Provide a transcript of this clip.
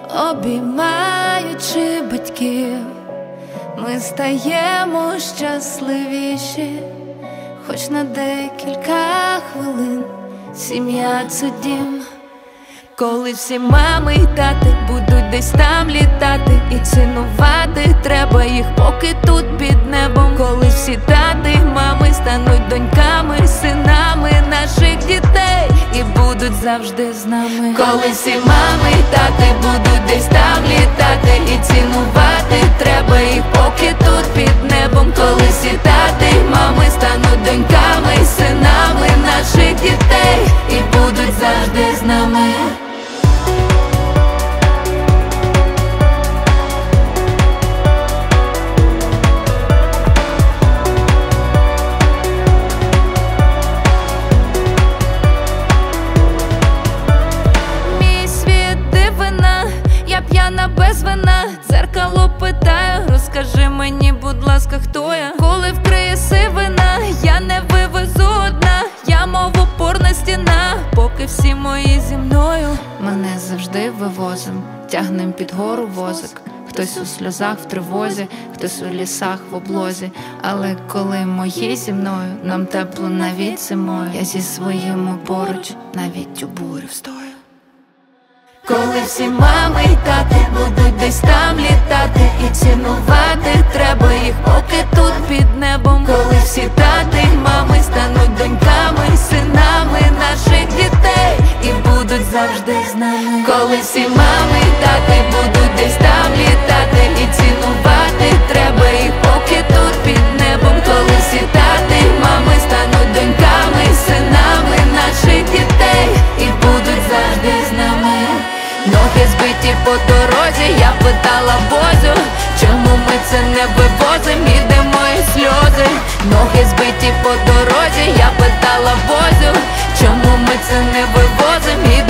обіймаючи батьків, ми стаємо щасливіші, хоч на декілька хвилин. Сім'я – це дім. Коли всі мами й тати будуть десь там літати, і цінувати треба їх, поки тут під небом. Коли всі тати й мами стануть доньками, синами наших дітей і будуть завжди з нами. Коли всі мами й тати будуть десь там літати, і цінувати треба їх, поки тут під небом. Коли всі тати й мами стануть доньками, синами наших дітей і будуть завжди з нами. П'яна без вина, дзеркало питаю, розкажи мені, будь ласка, хто я? Коли вкриє сивина, я не вивезу одна, я мов опорна стіна, поки всі мої зі мною. Мене завжди вивозим, тягнем під гору возик. Хтось у сльозах в тривозі, хтось у лісах в облозі. Але коли мої зі мною, нам тепло навіть зимою. Я зі своїми поруч, навіть у бурі встою. Коли всі мами й тати будуть десь там літати, і цінувати треба їх, поки тут під небом. Коли всі тати й мами стануть доньками, синами наших дітей і будуть завжди з нами. Коли всі мами й тати будуть десь там літати, і цінувати треба їх, поки тут під небом. Коли всі тати й мами стануть доньками, синами наших дітей і будуть завжди з нами. Ноги збиті по дорозі, я питала Бозю, чому ми це не вивозим, іде мої сльози. Ноги збиті по дорозі, я питала Бозю, чому ми це не вивозим.